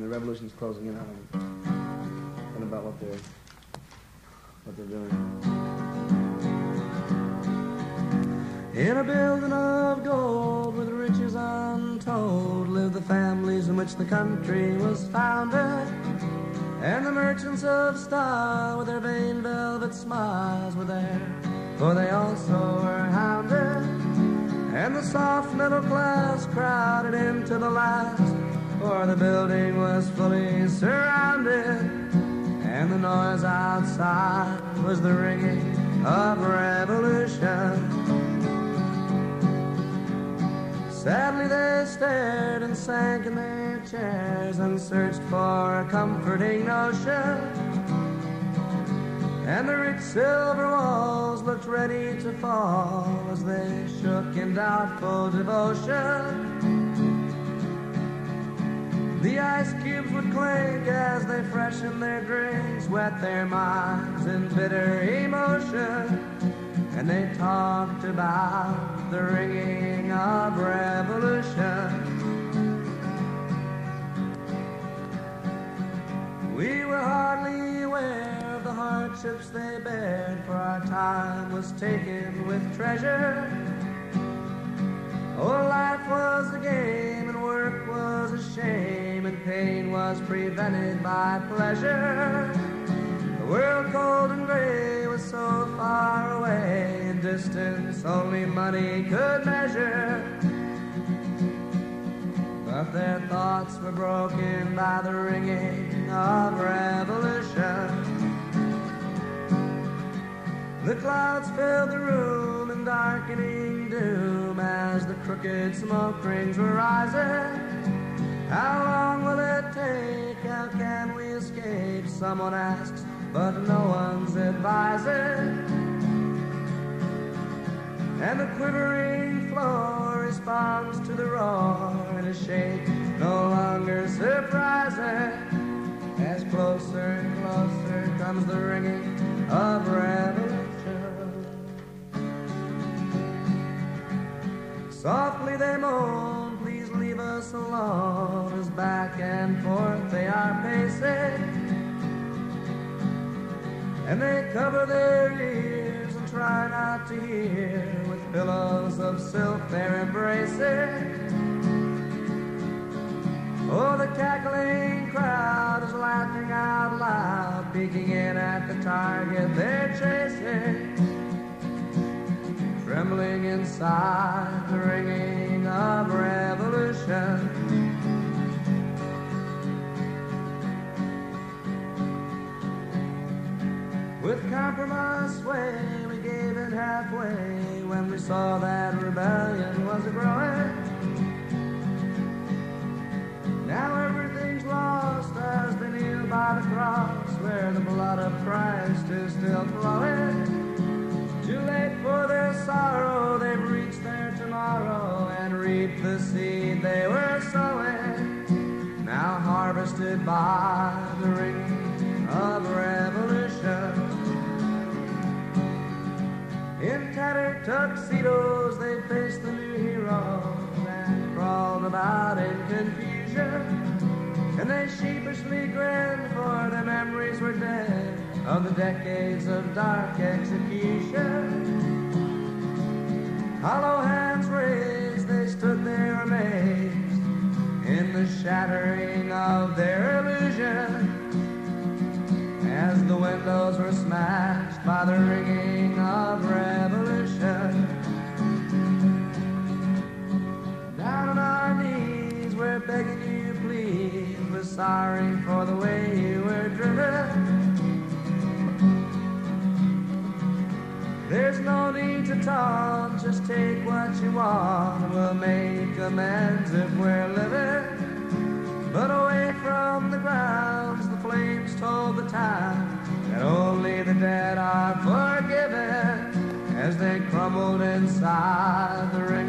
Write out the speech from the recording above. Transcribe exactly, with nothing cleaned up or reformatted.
and the revolution's closing in on them, and about what they're what they're doing. In a building of gold with riches untold lived the families in which the country was founded, and the merchants of style with their vain velvet smiles were there, for they also were hounded. And the soft middle class crowded into the last, for the building was fully surrounded, and the noise outside was the ringing of revolution. Sadly they stared and sank in their chairs and searched for a comforting notion, and the rich silver walls looked ready to fall as they shook in doubtful devotion. The ice cubes would clink as they freshened their drinks, wet their minds in bitter emotion, and they talked about the ringing of revolution. We were hardly aware of the hardships they bared, for our time was taken with treasure. Oh, life was a game and work was a shame, and pain was prevented by pleasure. The world cold and gray was so far away, in distance only money could measure. But their thoughts were broken by the ringing of revolution. The clouds filled the room in darkening doom as the crooked smoke rings were rising. How long will it take? How can we escape? Someone asks, but no one's advising. And the quivering floor responds to the roar in a shape no longer surprising, as closer and closer comes the ringing of revolution. Softly they moan, please leave us alone, as back and forth they are pacing, and they cover their ears and try not to hear, with pillows of silk they're embracing. Oh, the cackling crowd is laughing out loud, peeking in at the target they're chasing, trembling inside the ringing of revolution. With compromise sway, we gave it halfway when we saw that rebellion was a-growing. Now everything's lost as they kneel by the cross, where the blood of Christ is still flowing. Too late for their sorrow, they've reached their tomorrow and reaped the seed they were sowing, now harvested by the ringing of revolution. In tattered tuxedos they faced the new heroes and crawled about in confusion, and they sheepishly grinned, for their memories were dead of the decades of dark execution. Hollow hands raised, they stood there amazed in the shattering of their illusion, as the windows were smashed by the ringing of revolution. Down on our knees we're begging you please, we're sorry for the way you were driven. There's no need to talk, just take what you want, we'll make amends if we're living. But away from the grounds the flames told the time that only the dead are forgiven, as they crumbled inside the rain.